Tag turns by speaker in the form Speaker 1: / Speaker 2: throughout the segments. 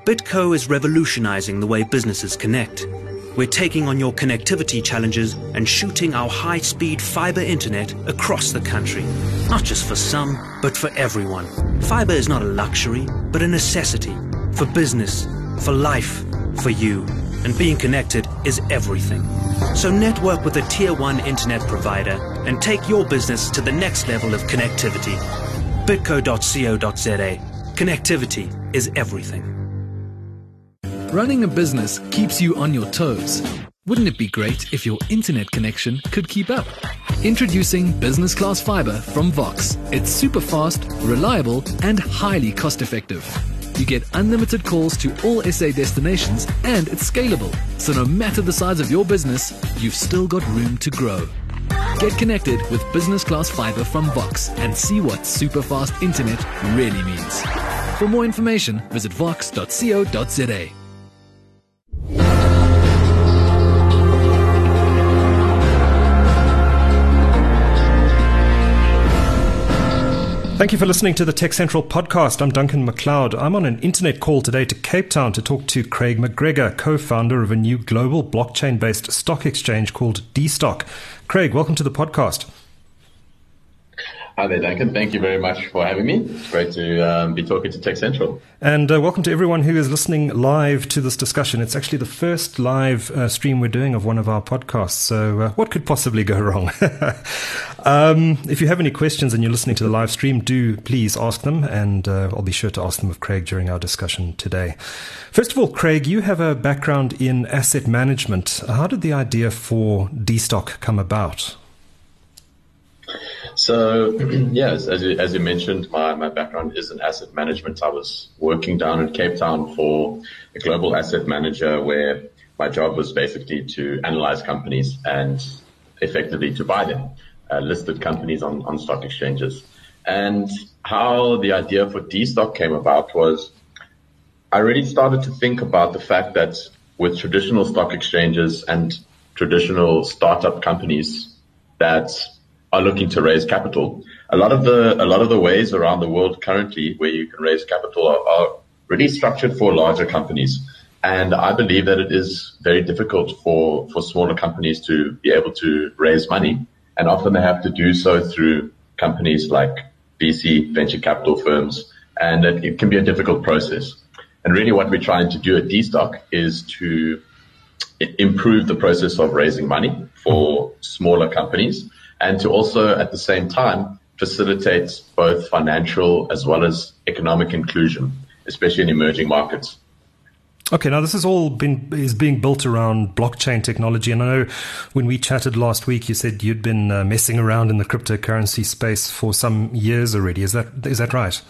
Speaker 1: BitCo is revolutionizing the way businesses connect. We're taking on your connectivity challenges and shooting our high-speed fiber internet across the country. Not just for some, but for everyone. Fiber is not a luxury, but a necessity. For business, for life, for you. And being connected is everything. So network with a Tier 1 internet provider and take your business to the next level of connectivity. bitco.co.za. Connectivity is everything.
Speaker 2: Running a business keeps you on your toes. Wouldn't it be great if your internet connection could keep up? Introducing Business Class Fiber from Vox. It's super fast, reliable, and highly cost-effective. You get unlimited calls to all SA destinations, and it's scalable. So no matter the size of your business, you've still got room to grow. Get connected with Business Class Fiber from Vox and see what super fast internet really means. For more information, visit vox.co.za.
Speaker 3: Thank you for listening to the Tech Central podcast. I'm Duncan McLeod. I'm on an internet call today to Cape Town to talk to Craig McGregor, co-founder of a new global blockchain-based stock exchange called DStock. Craig, welcome to the podcast.
Speaker 4: Hi there, Duncan. Thank you very much for having me. It's great to be talking to Tech Central.
Speaker 3: And welcome to everyone who is listening live to this discussion. It's actually the first live stream we're doing of one of our podcasts. So what could possibly go wrong? If you have any questions and you're listening to the live stream, do please ask them. And I'll be sure to ask them of Craig during our discussion today. First of all, Craig, you have a background in asset management. How did the idea for DStock come about?
Speaker 4: So, yes, as you mentioned, my background is in asset management. I was working down in Cape Town for a global asset manager where my job was basically to analyze companies and effectively to buy them, listed companies on stock exchanges. And how the idea for DStock came about was I really started to think about the fact that with traditional stock exchanges and traditional startup companies that are looking to raise capital, a lot of the ways around the world currently where you can raise capital are really structured for larger companies. And I believe that it is very difficult for smaller companies to be able to raise money. And often they have to do so through companies like VC, venture capital firms, and it can be a difficult process. And really what we're trying to do at DStock is to improve the process of raising money for smaller companies, and to also, at the same time, facilitate both financial as well as economic inclusion, especially in emerging markets.
Speaker 3: Okay, now this is being built around blockchain technology, and I know when we chatted last week, you said you'd been messing around in the cryptocurrency space for some years already. Is that right?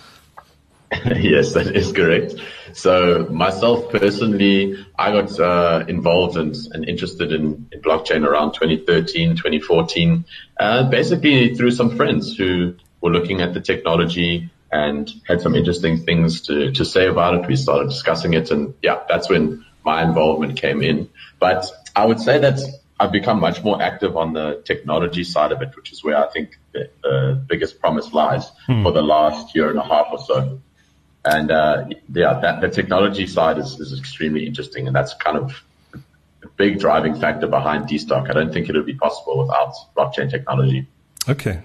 Speaker 4: Yes, that is correct. So myself personally, I got involved and interested in blockchain around 2013, 2014, basically through some friends who were looking at the technology and had some interesting things to say about it. We started discussing it, and yeah, that's when my involvement came in. But I would say that I've become much more active on the technology side of it, which is where I think the biggest promise lies for the last year and a half or so. And the technology side is extremely interesting, and that's kind of a big driving factor behind DStock. I don't think it would be possible without blockchain technology.
Speaker 3: Okay.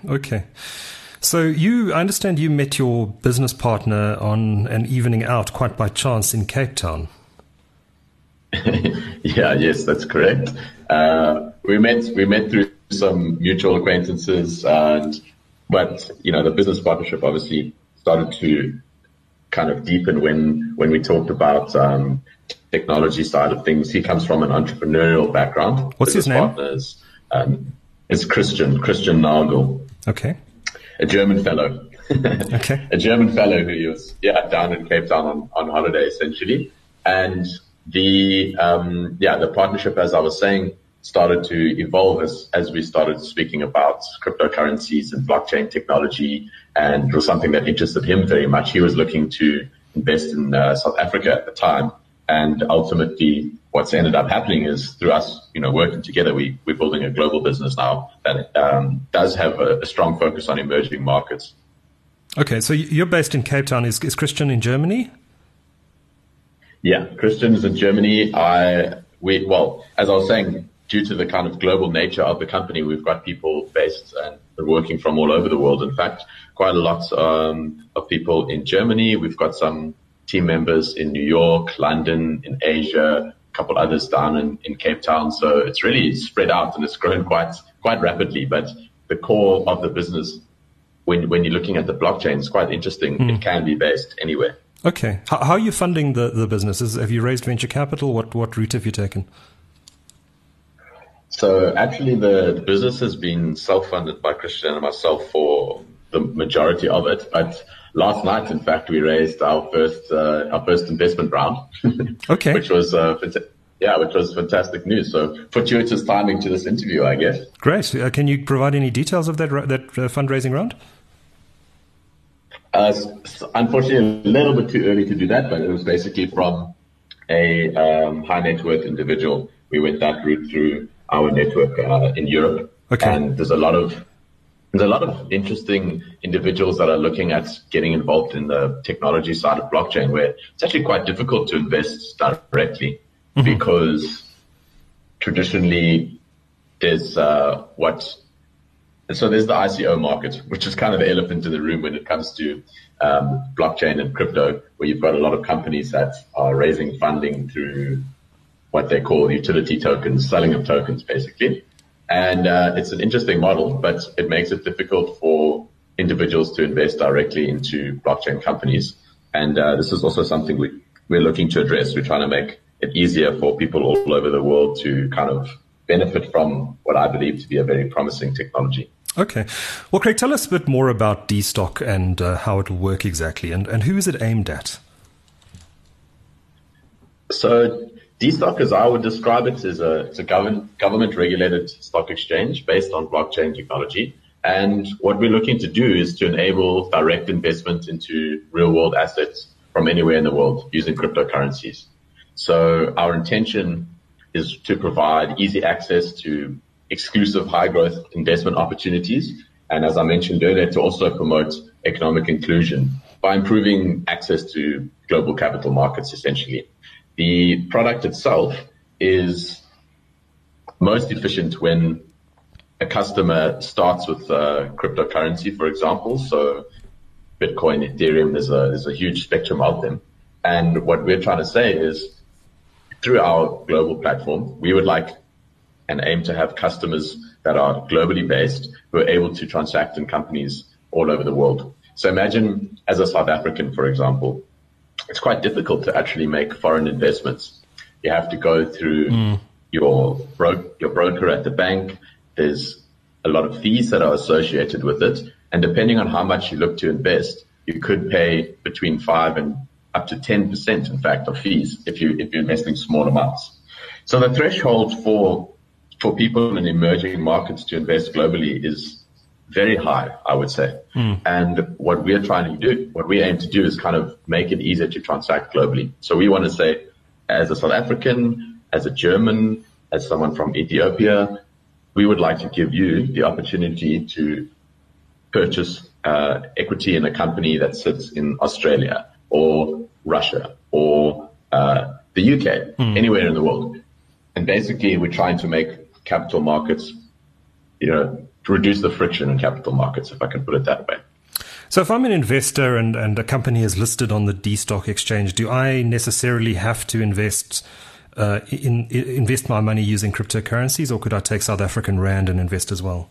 Speaker 3: So I understand you met your business partner on an evening out quite by chance in Cape Town.
Speaker 4: Yes, that's correct. We met through some mutual acquaintances, but the business partnership obviously started to kind of deepen when we talked about technology side of things. He comes from an entrepreneurial background.
Speaker 3: What's his name?
Speaker 4: It's Christian Nagel.
Speaker 3: Okay.
Speaker 4: A German fellow.
Speaker 3: Okay.
Speaker 4: A German fellow who was down in Cape Town on holiday essentially. And the partnership, as I was saying, started to evolve as we started speaking about cryptocurrencies and blockchain technology, and it was something that interested him very much. He was looking to invest in South Africa at the time, and ultimately what's ended up happening is through us, working together, we're building a global business now that does have a strong focus on emerging markets.
Speaker 3: Okay, so you're based in Cape Town. Is Christian in Germany?
Speaker 4: Yeah, Christian is in Germany. Well, as I was saying, due to the kind of global nature of the company, we've got people based and working from all over the world. In fact, quite a lot of people in Germany. We've got some team members in New York, London, in Asia, a couple others down in Cape Town. So it's really spread out and it's grown quite rapidly. But the core of the business, when you're looking at the blockchain, is quite interesting. It can be based anywhere.
Speaker 3: Okay. How are you funding the businesses? Have you raised venture capital? What route have you taken?
Speaker 4: So actually the business has been self-funded by Christian and myself for the majority of it. But last night, in fact, we raised our first investment round.
Speaker 3: Okay.
Speaker 4: which was fantastic news. So fortuitous timing to this interview, I guess.
Speaker 3: Great. Can you provide any details of that fundraising round?
Speaker 4: Unfortunately, a little bit too early to do that, but it was basically from a high net worth individual. We went that route through our network in Europe.
Speaker 3: Okay.
Speaker 4: And there's a lot of interesting individuals that are looking at getting involved in the technology side of blockchain, where it's actually quite difficult to invest directly because traditionally there's so there's the ICO market, which is kind of the elephant in the room when it comes to blockchain and crypto, where you've got a lot of companies that are raising funding through what they call utility tokens, selling of tokens, basically. And it's an interesting model, but it makes it difficult for individuals to invest directly into blockchain companies. And this is also something we're looking to address. We're trying to make it easier for people all over the world to kind of benefit from what I believe to be a very promising technology.
Speaker 3: Okay. Well, Craig, tell us a bit more about DStock and how it will work exactly, and who is it aimed at?
Speaker 4: So DStock, as I would describe it, is it's a government-regulated stock exchange based on blockchain technology. And what we're looking to do is to enable direct investment into real-world assets from anywhere in the world using cryptocurrencies. So our intention is to provide easy access to exclusive high-growth investment opportunities. And as I mentioned earlier, to also promote economic inclusion by improving access to global capital markets, essentially. The product itself is most efficient when a customer starts with cryptocurrency, for example. So Bitcoin, Ethereum, there's a huge spectrum of them. And what we're trying to say is through our global platform, we would like and aim to have customers that are globally based who are able to transact in companies all over the world. So imagine as a South African, for example, it's quite difficult to actually make foreign investments. You have to go through your broker at the bank. There's a lot of fees that are associated with it. And depending on how much you look to invest, you could pay between 5 and up to 10%, in fact, of fees if you're investing small amounts. So the threshold for people in emerging markets to invest globally is very high, I would say. And what we aim to do is kind of make it easier to transact globally. So we want to say, as a South African, as a German, as someone from Ethiopia, we would like to give you the opportunity to purchase equity in a company that sits in Australia or Russia or the UK, anywhere in the world. And basically, we're trying to make capital markets, to reduce the friction in capital markets, if I can put it that way.
Speaker 3: So if I'm an investor and a company is listed on the DStock exchange, do I necessarily have to invest my money using cryptocurrencies, or could I take South African Rand and invest as well?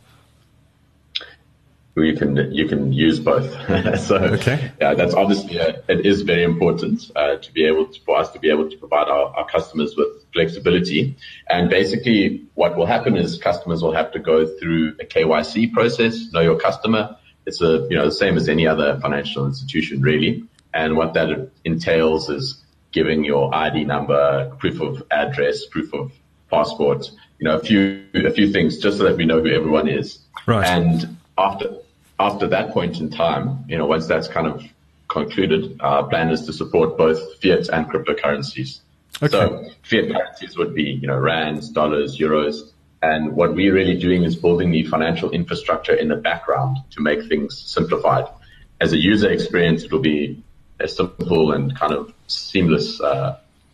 Speaker 4: You can use both. So
Speaker 3: okay.
Speaker 4: Yeah, that's obviously it is very important for us to be able to provide our customers with flexibility. And basically, what will happen is customers will have to go through a KYC process, know your customer. It's the same as any other financial institution, really. And what that entails is giving your ID number, proof of address, proof of passport, a few things, just so that we know who everyone is.
Speaker 3: Right.
Speaker 4: And after that point in time, once that's kind of concluded, our plan is to support both fiat and cryptocurrencies.
Speaker 3: Okay.
Speaker 4: So fiat currencies would be, rands, dollars, euros. And what we're really doing is building the financial infrastructure in the background to make things simplified. As a user experience, it will be a simple and kind of seamless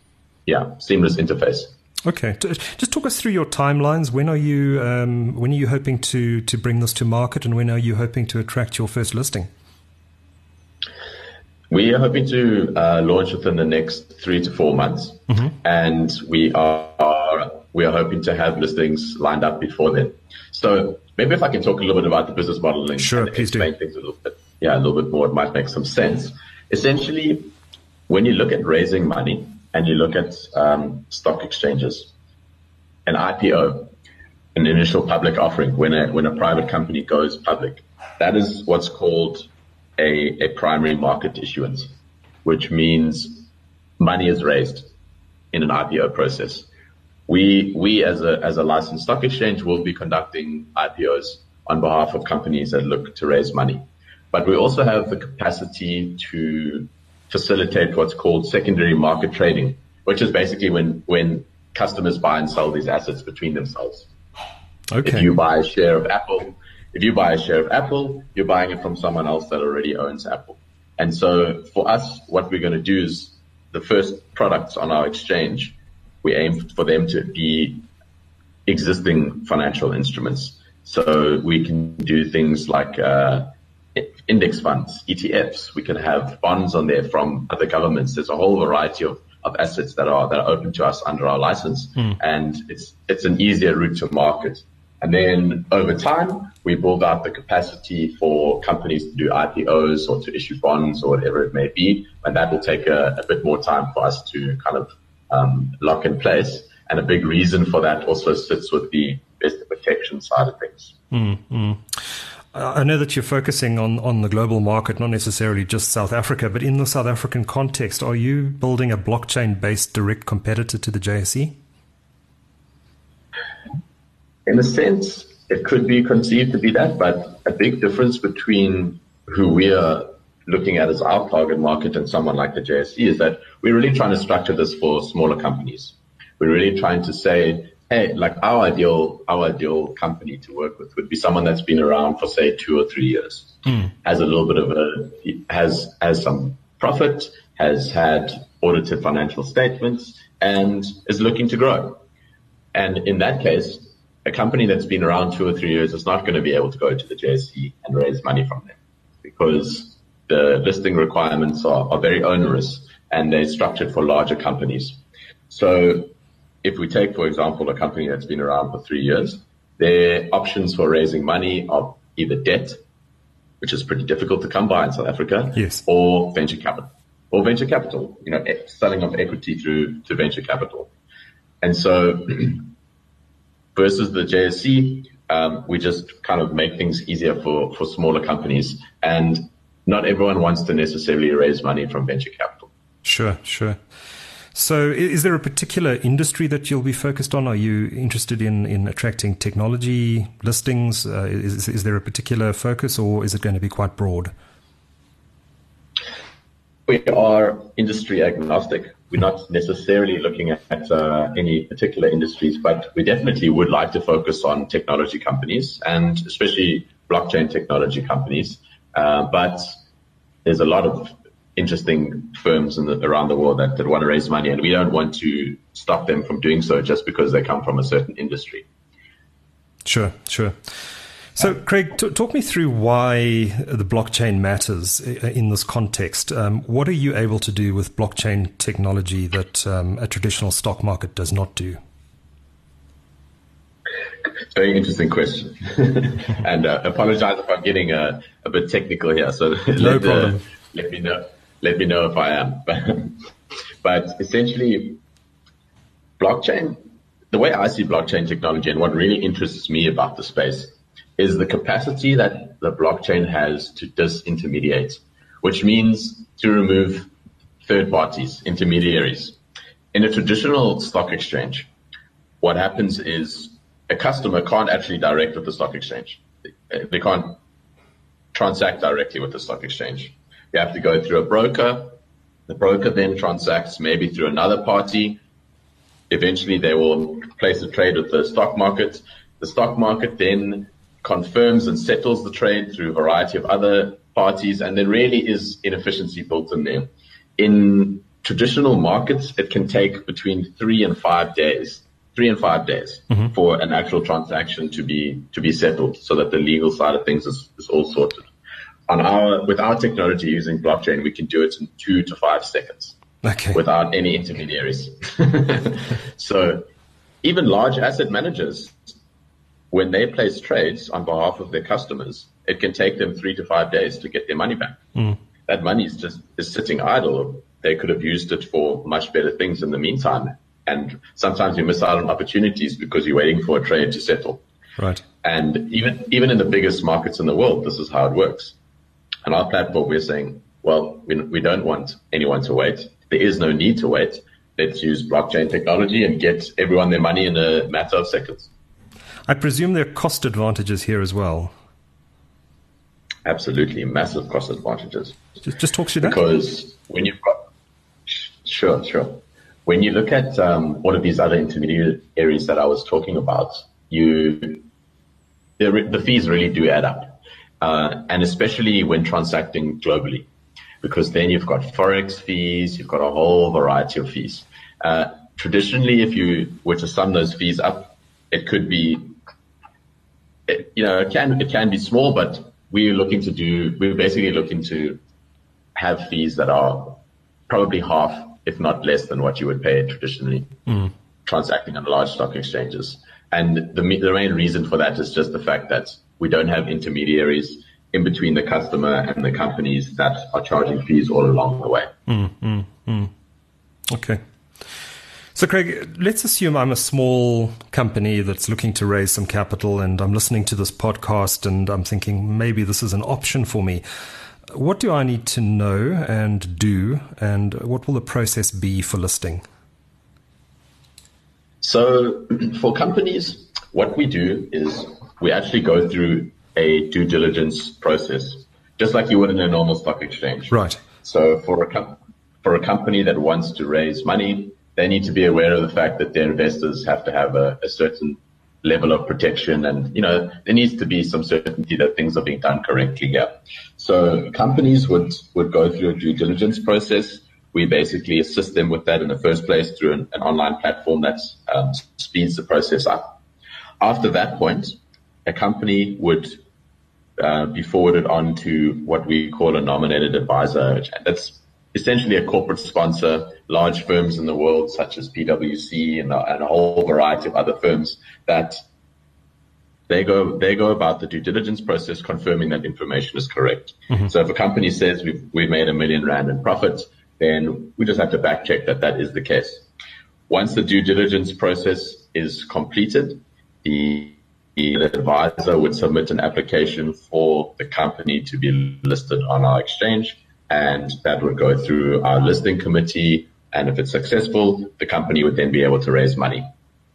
Speaker 4: seamless interface.
Speaker 3: Okay, just talk us through your timelines. When are you hoping to bring this to market, and when are you hoping to attract your first listing?
Speaker 4: We are hoping to launch within the next 3 to 4 months, and we are hoping to have listings lined up before then. So maybe if I can talk a little bit about the business model and,
Speaker 3: sure,
Speaker 4: and explain
Speaker 3: do.
Speaker 4: things a little bit more, it might make some sense. Essentially, when you look at raising money and you look at stock exchanges, an IPO, an initial public offering, when a private company goes public, that is what's called a primary market issuance, which means money is raised in an IPO process. We as a licensed stock exchange will be conducting IPOs on behalf of companies that look to raise money. But we also have the capacity to facilitate what's called secondary market trading, which is basically when customers buy and sell these assets between themselves.
Speaker 3: Okay.
Speaker 4: If you buy a share of Apple, you're buying it from someone else that already owns Apple. And so for us, what we're going to do is the first products on our exchange, we aim for them to be existing financial instruments. So we can do things like index funds, ETFs. We can have bonds on there from other governments. There's a whole variety of assets that are open to us under our license. And it's an easier route to market. And then over time, we build out the capacity for companies to do IPOs or to issue bonds or whatever it may be. And that will take a bit more time for us to kind of lock in place. And a big reason for that also sits with the investor protection side of things.
Speaker 3: I know that you're focusing on the global market, not necessarily just South Africa, but in the South African context, are you building a blockchain-based direct competitor to the JSE?
Speaker 4: In a sense, it could be conceived to be that, but a big difference between who we are looking at as our target market and someone like the JSE is that we're really trying to structure this for smaller companies. We're really trying to say, hey, like our ideal company to work with would be someone that's been around for say 2 or 3 years, has a little bit of has some profit, has had audited financial statements, and is looking to grow. And in that case, a company that's been around 2 or 3 years is not going to be able to go to the JSE and raise money from them because the listing requirements are very onerous and they're structured for larger companies. So if we take, for example, a company that's been around for 3 years, their options for raising money are either debt, which is pretty difficult to come by in South Africa,
Speaker 3: yes,
Speaker 4: or venture capital. Or venture capital, selling of equity through to venture capital. And so versus the JSE, we just kind of make things easier for smaller companies. And not everyone wants to necessarily raise money from venture capital.
Speaker 3: Sure. So is there a particular industry that you'll be focused on? Are you interested in attracting technology listings? Is there a particular focus, or is it going to be quite broad?
Speaker 4: We are industry agnostic. We're not necessarily looking at any particular industries, but we definitely would like to focus on technology companies and especially blockchain technology companies. But there's a lot of interesting firms around the world that want to raise money, and we don't want to stop them from doing so just because they come from a certain industry. Sure.
Speaker 3: So, Craig, talk me through why the blockchain matters in this context. What are you able to do with blockchain technology that a traditional stock market does not do?
Speaker 4: Very interesting question. And apologize if I'm getting a bit technical here. So
Speaker 3: no problem.
Speaker 4: Let me know if I am. But essentially, blockchain, the way I see blockchain technology and what really interests me about the space is the capacity that the blockchain has to disintermediate, which means to remove third parties, intermediaries. In a traditional stock exchange, what happens is a customer can't actually direct with the stock exchange. They can't transact directly with the stock exchange. You have to go through a broker. The broker then transacts maybe through another party. Eventually, they will place a trade with the stock market. The stock market then confirms and settles the trade through a variety of other parties, and there really is inefficiency built in there. In traditional markets, it can take between 3 and 5 days. 3 and 5 days for an actual transaction to be settled, so that the legal side of things is all sorted. With our technology using blockchain, we can do it in 2 to 5 seconds.
Speaker 3: Okay.
Speaker 4: Without any intermediaries. So even large asset managers, when they place trades on behalf of their customers, it can take them 3 to 5 days to get their money back. That money is sitting idle. They could have used it for much better things in the meantime. And sometimes you miss out on opportunities because you're waiting for a trade to settle.
Speaker 3: Right.
Speaker 4: And even in the biggest markets in the world, this is how it works. On our platform, we're saying, well, we don't want anyone to wait. There is no need to wait. Let's use blockchain technology and get everyone their money in a matter of seconds.
Speaker 3: I presume there are cost advantages here as well.
Speaker 4: Absolutely, massive cost advantages.
Speaker 3: Just talk through that.
Speaker 4: Because when you've got, sure. When you look at all of these other intermediaries that I was talking about, the fees really do add up, and especially when transacting globally, because then you've got forex fees, you've got a whole variety of fees. Traditionally, if you were to sum those fees up, it could be, it can be small, but we're basically looking to have fees that are probably half, if not less than what you would pay traditionally transacting on large stock exchanges. And the main reason for that is just the fact that we don't have intermediaries in between the customer and the companies that are charging fees all along the way.
Speaker 3: Okay. So, Craig, let's assume I'm a small company that's looking to raise some capital, and I'm listening to this podcast and I'm thinking maybe this is an option for me. What do I need to know and do, and what will the process be for listing?
Speaker 4: So for companies, what we do is we actually go through a due diligence process, just like you would in a normal stock exchange.
Speaker 3: Right.
Speaker 4: So for a company that wants to raise money, they need to be aware of the fact that their investors have to have a certain level of protection, and there needs to be some certainty that things are being done correctly here. So companies would go through a due diligence process. We basically assist them with that in the first place through an online platform that speeds the process up. After that point, a company would be forwarded on to what we call a nominated advisor. That's essentially a corporate sponsor. Large firms in the world, such as PwC and a whole variety of other firms, that they go about the due diligence process, confirming that information is correct. So if a company says we've made R1 million in profit, then we just have to back check that is the case. Once the due diligence process is completed, the advisor would submit an application for the company to be listed on our exchange, and that would go through our listing committee. And if it's successful, the company would then be able to raise money.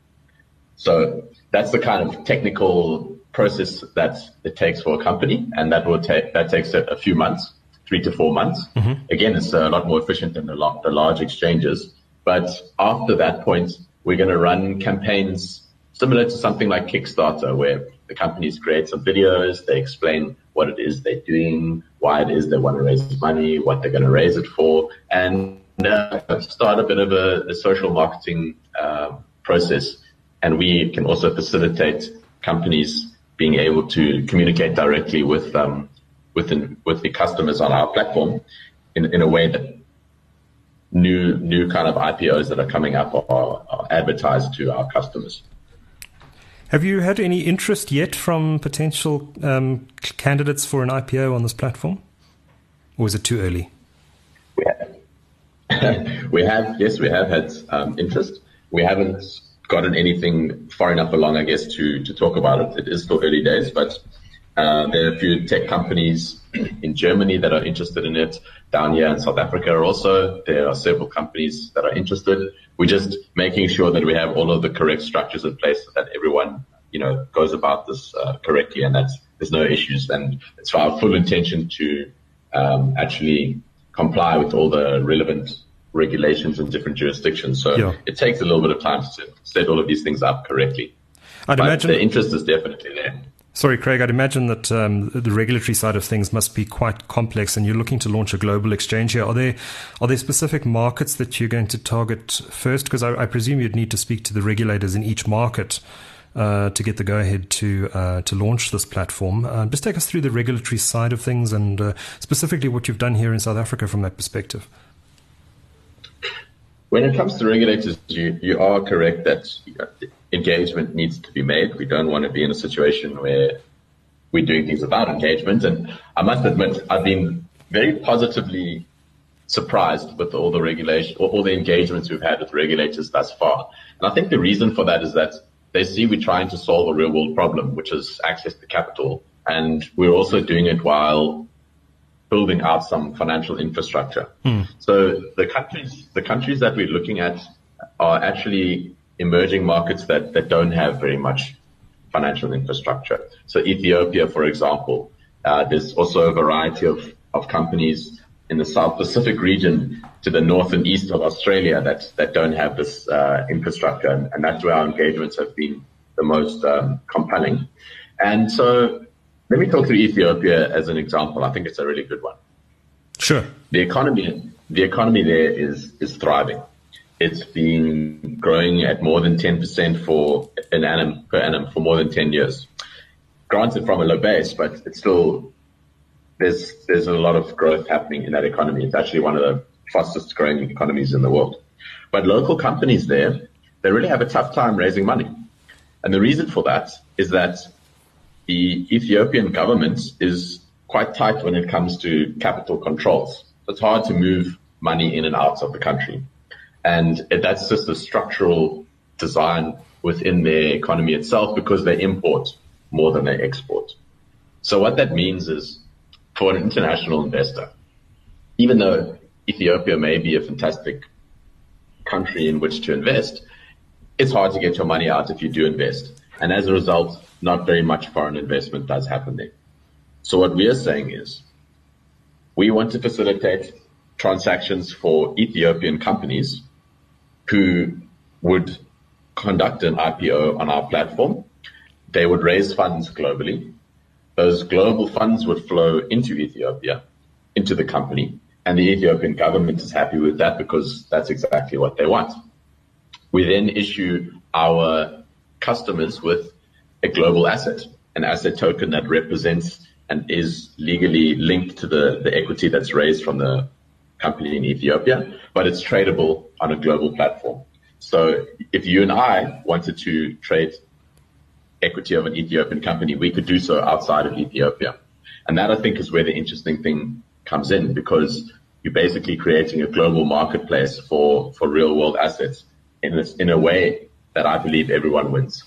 Speaker 4: So that's the kind of technical process that it takes for a company, and that takes a few months, 3 to 4 months. Again, it's a lot more efficient than the large exchanges. But after that point, we're going to run campaigns similar to something like Kickstarter, where the companies create some videos, they explain what it is they're doing, why it is they want to raise money, what they're going to raise it for, and start a bit of a social marketing process. And we can also facilitate companies being able to communicate directly with the customers on our platform in a way that new kind of IPOs that are coming up are advertised to our customers.
Speaker 3: Have you had any interest yet from potential candidates for an IPO on this platform? Or is it too early?
Speaker 4: We have had interest. We haven't gotten anything far enough along, I guess, to talk about it. It is still early days, but there are a few tech companies in Germany that are interested in it. Down here in South Africa also, there are several companies that are interested. We're just making sure that we have all of the correct structures in place so that everyone, goes about this correctly, and that there's no issues. And it's our full intention to actually comply with all the relevant regulations in different jurisdictions. So It takes a little bit of time to set all of these things up correctly.
Speaker 3: I'd imagine
Speaker 4: the interest is definitely there.
Speaker 3: Sorry, Craig, I'd imagine that the regulatory side of things must be quite complex, and you're looking to launch a global exchange here. Are there specific markets that you're going to target first? Because I presume you'd need to speak to the regulators in each market to get the go-ahead to launch this platform. Just take us through the regulatory side of things and specifically what you've done here in South Africa from that perspective.
Speaker 4: When it comes to regulators, you are correct that engagement needs to be made. We don't want to be in a situation where we're doing things without engagement. And I must admit, I've been very positively surprised with all the regulation, or all the engagements we've had with regulators thus far. And I think the reason for that is that they see we're trying to solve a real world problem, which is access to capital. And we're also doing it while building out some financial infrastructure. So the countries that we're looking at are actually emerging markets that don't have very much financial infrastructure. So Ethiopia, for example, there's also a variety of companies in the South Pacific region to the north and east of Australia that don't have this infrastructure. And that's where our engagements have been the most compelling. And so let me talk through Ethiopia as an example. I think it's a really good one.
Speaker 3: Sure.
Speaker 4: The economy there is thriving. It's been growing at more than 10% per annum for more than 10 years. Granted from a low base, but it's still, there's a lot of growth happening in that economy. It's actually one of the fastest growing economies in the world. But local companies there, they really have a tough time raising money. And the reason for that is that the Ethiopian government is quite tight when it comes to capital controls. It's hard to move money in and out of the country. And that's just a structural design within their economy itself, because they import more than they export. So what that means is, for an international investor, even though Ethiopia may be a fantastic country in which to invest, it's hard to get your money out if you do invest. And as a result, not very much foreign investment does happen there. So what we are saying is, we want to facilitate transactions for Ethiopian companies who would conduct an IPO on our platform. They would raise funds globally. Those global funds would flow into Ethiopia, into the company, and the Ethiopian government is happy with that because that's exactly what they want. We then issue our customers with a global asset, an asset token that represents and is legally linked to the equity that's raised from the company in Ethiopia, but it's tradable on a global platform. So if you and I wanted to trade equity of an Ethiopian company, we could do so outside of Ethiopia. And that, I think, is where the interesting thing comes in, because you're basically creating a global marketplace for real world assets in a way that I believe everyone wins.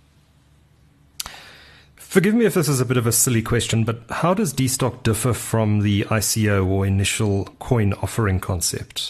Speaker 3: Forgive me if this is a bit of a silly question, but how does DStock differ from the ICO or initial coin offering concept?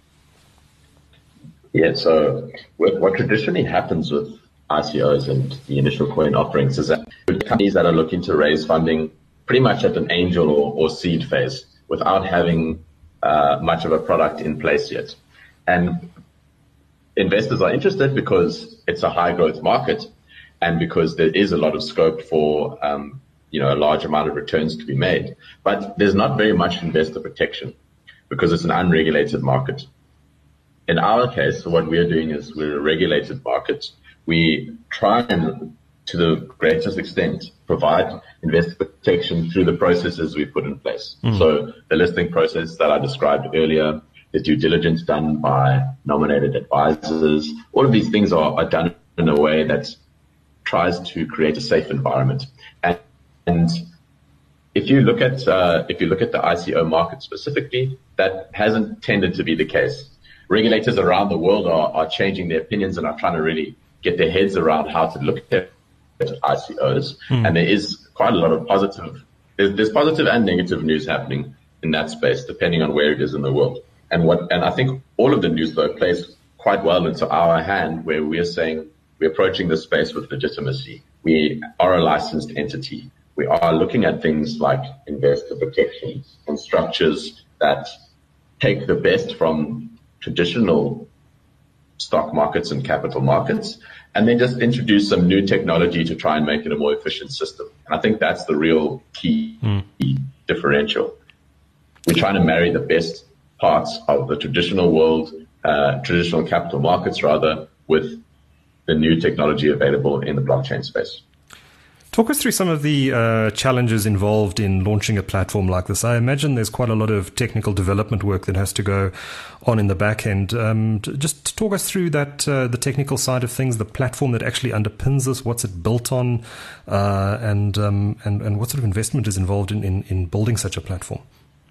Speaker 4: Yeah, so what traditionally happens with ICOs and the initial coin offerings is that companies that are looking to raise funding pretty much at an angel or seed phase without having much of a product in place yet. And investors are interested because it's a high growth market, and because there is a lot of scope for, a large amount of returns to be made. But there's not very much investor protection because it's an unregulated market. In our case, what we're doing is we're a regulated market. We try and, to the greatest extent, provide investor protection through the processes we put in place. So the listing process that I described earlier, the due diligence done by nominated advisors, all of these things are done in a way that tries to create a safe environment. And if you look at the ICO market specifically, that hasn't tended to be the case. Regulators around the world are changing their opinions and are trying to really get their heads around how to look at ICOs. And there is quite a lot of there's positive and negative news happening in that space, depending on where it is in the world. And I think all of the news though plays quite well into our hand, where we are saying we're approaching this space with legitimacy. We are a licensed entity. We are looking at things like investor protections and structures that take the best from traditional stock markets and capital markets, and then just introduce some new technology to try and make it a more efficient system. And I think that's the real key differential. We're trying to marry the best parts of the traditional world, traditional capital markets rather, with the new technology available in the blockchain space.
Speaker 3: Talk us through some of the challenges involved in launching a platform like this. I imagine there's quite a lot of technical development work that has to go on in the back end. Just talk us through that, the technical side of things, the platform that actually underpins this, what's it built on, and what sort of investment is involved in building such a platform.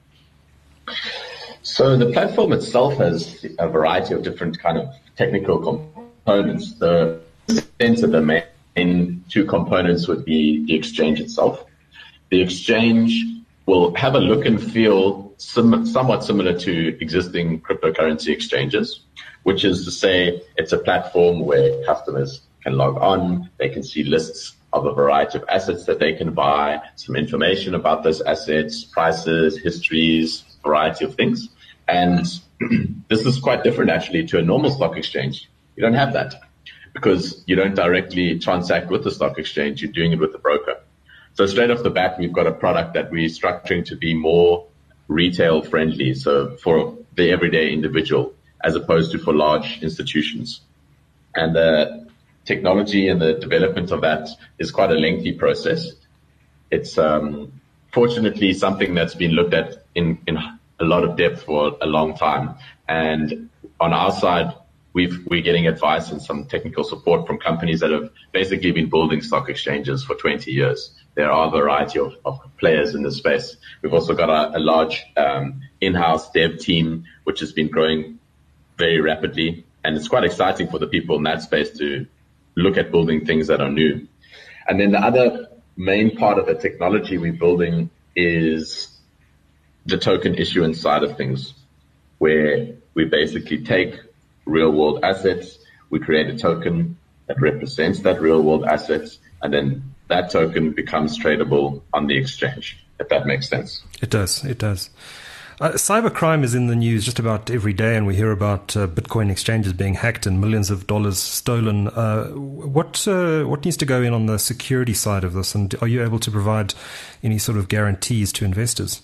Speaker 4: So the platform itself has a variety of different kind of technical components. The center, the main two components would be the exchange itself. The exchange will have a look and feel somewhat similar to existing cryptocurrency exchanges, which is to say it's a platform where customers can log on, they can see lists of a variety of assets that they can buy, some information about those assets, prices, histories, variety of things. And this is quite different actually to a normal stock exchange. You don't have that, because you don't directly transact with the stock exchange, you're doing it with the broker. So straight off the bat, we've got a product that we're structuring to be more retail friendly, so for the everyday individual, as opposed to for large institutions. And the technology and the development of that is quite a lengthy process. It's fortunately something that's been looked at in a lot of depth for a long time. And on our side, we're getting advice and some technical support from companies that have basically been building stock exchanges for 20 years. There are a variety of players in this space. We've also got a large in-house dev team, which has been growing very rapidly. And it's quite exciting for the people in that space to look at building things that are new. And then the other main part of the technology we're building is the token issuance side of things, where we basically take real world assets, we create a token that represents that real world assets, and then that token becomes tradable on the exchange, if that makes sense.
Speaker 3: It does. Cybercrime is in the news just about every day, and we hear about Bitcoin exchanges being hacked and millions of dollars stolen. What needs to go in on the security side of this, and are you able to provide any sort of guarantees to investors?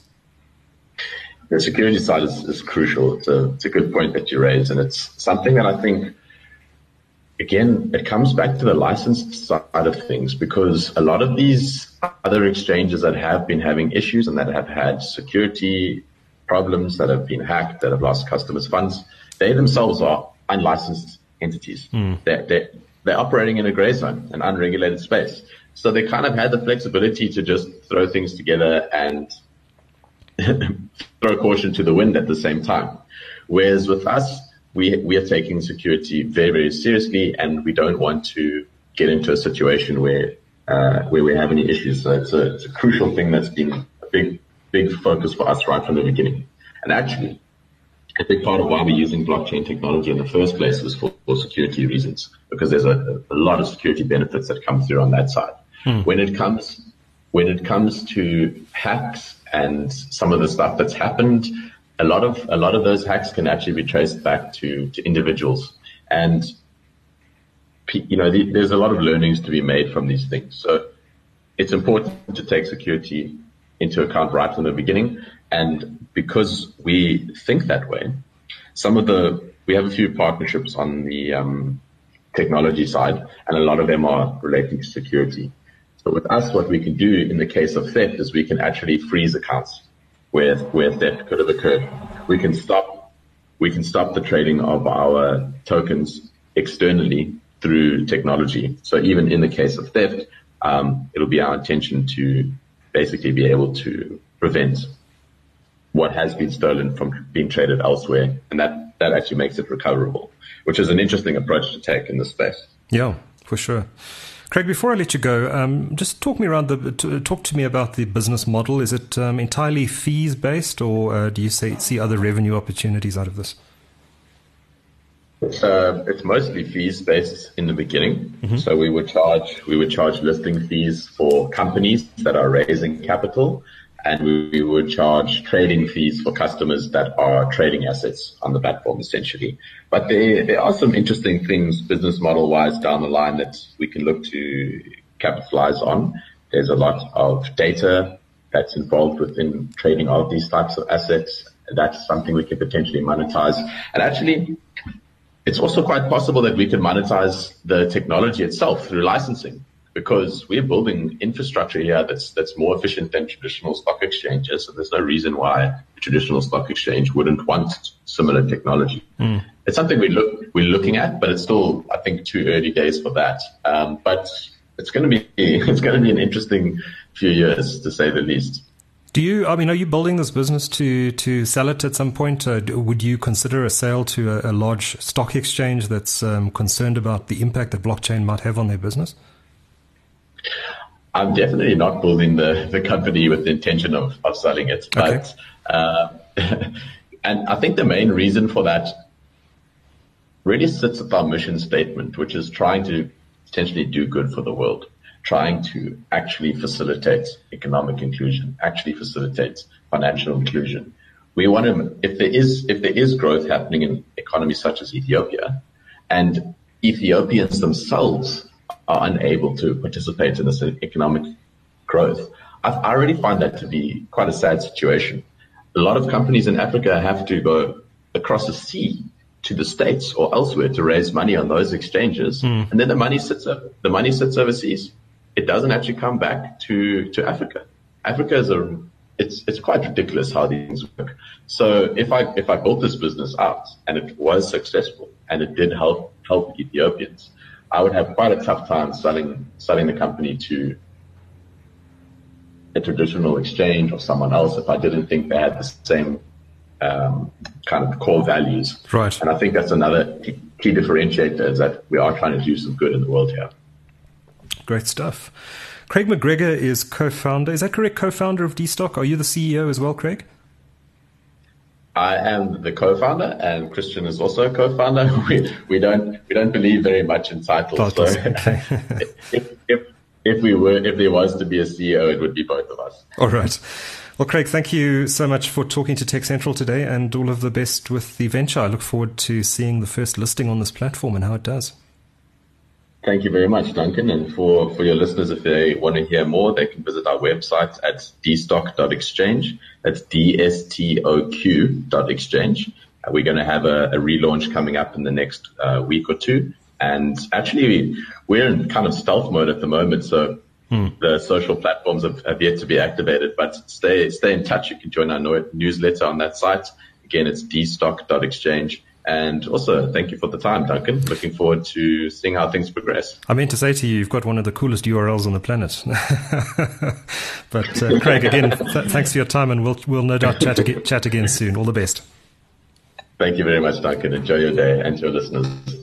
Speaker 4: The security side is crucial. It's a good point that you raised, and it's something that I think, again, it comes back to the licensed side of things, because a lot of these other exchanges that have been having issues and that have had security problems, that have been hacked, that have lost customers' funds, they themselves are unlicensed entities. They're operating in a gray zone, an unregulated space. So they kind of had the flexibility to just throw things together and throw caution to the wind at the same time. Whereas with us, we are taking security very, very seriously, and we don't want to get into a situation where we have any issues. So it's a crucial thing that's been a big focus for us right from the beginning. And actually, a big part of why we're using blockchain technology in the first place is for security reasons, because there's a lot of security benefits that come through on that side. When it comes to hacks and some of the stuff that's happened, a lot of those hacks can actually be traced back to individuals. And, there's a lot of learnings to be made from these things. So it's important to take security into account right from the beginning. And because we think that way, we have a few partnerships on the technology side, and a lot of them are relating to security. So with us, what we can do in the case of theft is we can actually freeze accounts where theft could have occurred. We can stop the trading of our tokens externally through technology. So even in the case of theft, it'll be our intention to basically be able to prevent what has been stolen from being traded elsewhere, and that actually makes it recoverable, which is an interesting approach to take in this space.
Speaker 3: Yeah, for sure. Craig, before I let you go, just talk to me about the business model. Is it entirely fees based, or do you see other revenue opportunities out of this?
Speaker 4: It's mostly fees based in the beginning. Mm-hmm. So we would charge listing fees for companies that are raising capital, and we would charge trading fees for customers that are trading assets on the platform, essentially. But there are some interesting things business model wise down the line that we can look to capitalize on. There's a lot of data that's involved within trading of these types of assets. That's something we could potentially monetize. And actually, it's also quite possible that we can monetize the technology itself through licensing, because we're building infrastructure here that's more efficient than traditional stock exchanges. So there's no reason why a traditional stock exchange wouldn't want similar technology. It's something we're looking at, but it's still, I think, too early days for that. But it's going to be an interesting few years, to say the least.
Speaker 3: Are you building this business to sell it at some point? Would you consider a sale to a large stock exchange that's concerned about the impact that blockchain might have on their business?
Speaker 4: I'm definitely not building the company with the intention of selling it.
Speaker 3: Okay.
Speaker 4: But, and I think the main reason for that really sits with our mission statement, which is trying to potentially do good for the world, trying to actually facilitate economic inclusion, actually facilitate financial inclusion. We want to, if there is growth happening in economies such as Ethiopia, and Ethiopians themselves are unable to participate in this economic growth, I already find that to be quite a sad situation. A lot of companies in Africa have to go across the sea to the States or elsewhere to raise money on those exchanges, and then the money sits overseas. It doesn't actually come back to Africa. Africa it's quite ridiculous how these things work. So if I built this business out and it was successful and it did help Ethiopians, I would have quite a tough time selling the company to a traditional exchange or someone else if I didn't think they had the same kind of core values.
Speaker 3: Right.
Speaker 4: And I think that's another key differentiator, is that we are trying to do some good in the world here.
Speaker 3: Great stuff. Craig McGregor is co-founder. Is that correct? Co-founder of DStock. Are you the CEO as well, Craig?
Speaker 4: I am the co-founder, and Christian is also a co-founder. We don't believe very much in titles. So
Speaker 3: Okay.
Speaker 4: if there was to be a CEO, it would be both of us.
Speaker 3: All right. Well, Craig, thank you so much for talking to Tech Central today, and all of the best with the venture. I look forward to seeing the first listing on this platform and how it does.
Speaker 4: Thank you very much, Duncan. And for your listeners, if they want to hear more, they can visit our website at dstock.exchange. That's DSTOQ.exchange. We're going to have a relaunch coming up in the next week or two. And actually, we're in kind of stealth mode at the moment. So the social platforms have yet to be activated. But stay in touch. You can join our newsletter on that site. Again, it's dstock.exchange. And also, thank you for the time, Duncan. Looking forward to seeing how things progress.
Speaker 3: I meant to say to you, you've got one of the coolest URLs on the planet. But Craig, again, thanks for your time, and we'll no doubt chat again soon. All the best.
Speaker 4: Thank you very much, Duncan. Enjoy your day, and to your listeners.